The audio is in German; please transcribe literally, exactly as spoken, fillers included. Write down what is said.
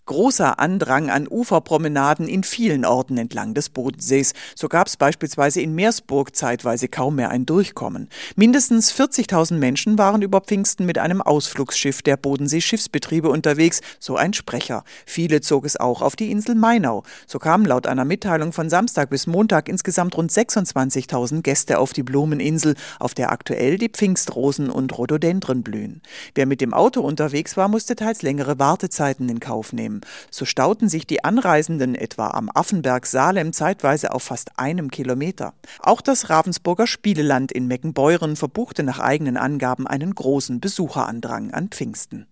Großer Andrang an Uferpromenaden in vielen Orten entlang des Bodensees. So gab es beispielsweise in Meersburg zeitweise kaum mehr ein Durchkommen. Mindestens vierzigtausend Menschen waren über Pfingsten mit einem Ausflugsschiff der Bodensee-Schiffsbetriebe unterwegs, so ein Sprecher. Viele zog es auch auf die Insel Mainau. So kamen laut einer Mitteilung von Samstag bis Montag insgesamt rund sechsundzwanzigtausend Gäste auf die Blumeninsel, auf der aktuell die Pfingstrosen und Rhododendren blühen. Wer mit dem Auto unterwegs war, musste teils längere Wartezeiten in Kauf nehmen. So stauten sich die Anreisenden etwa am Affenberg Salem zeitweise auf fast einem Kilometer. Auch das Ravensburger Spieleland in Meckenbeuren verbuchte nach eigenen Angaben einen großen Besucherandrang an Pfingsten.